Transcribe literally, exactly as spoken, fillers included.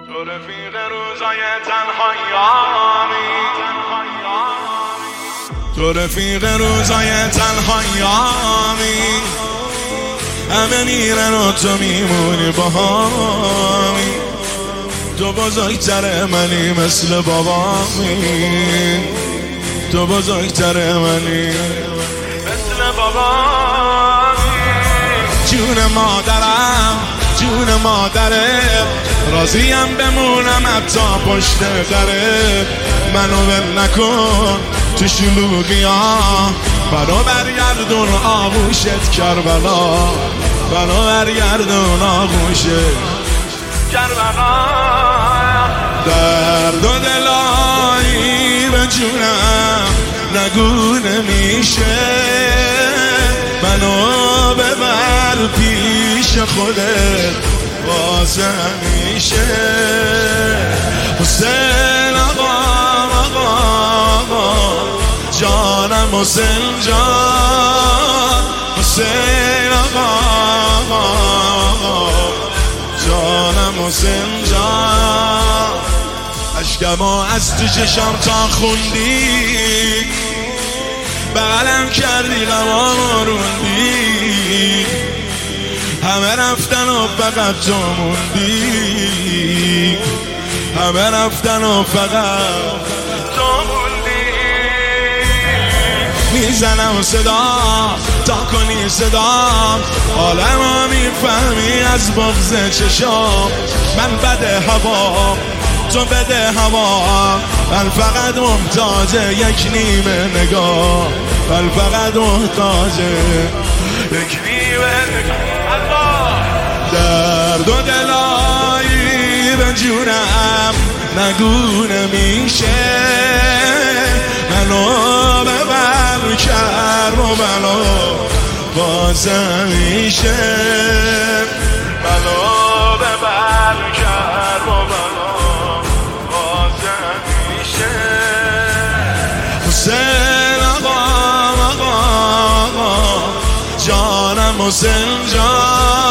تو رفیق روزای تنهاییامی، تو رفیق روزای تنهاییامی، همه میرن و تو میمونی باهامی. تو بزرگتر منی مثل بابامی، تو بزرگتر منی مثل بابامی. جون مادرم، جون مادرت، راضیم بمونم حتی پشت درت. منو ول نکن تو شلوغیا، منو برگردون آغوشت کربلا، منو برگردون آغوشت کربلا. درد و دلایی به جونم نگو نمیشه، منو ببر پیش خودت واسه همیشه. حسین آقا، آقا آقا جانم، حسین جان، حسین آقا آقا جانم، حسین جان. اشکمو از تو چشم تا خوندی، بغلم کردی غمامو روندی. همه رفتن و فقط تو موندی، همه رفتن و فقط تو موندی. میزنم صدا تا کنی صدا، عالمو میفهمی از بغض چشام. من بده هوا تو بده هوا، من فقط محتاج یک نیمه نگاه، من فقط محتاج یک نیمه نگاه. درد و دلایی به جونم نگو نمیشه، منو ببر کرب و منو باز همیشه. منو ببر کرب و منو باز همیشه. حسین آقا، آقا آقا جانم، حسین جان،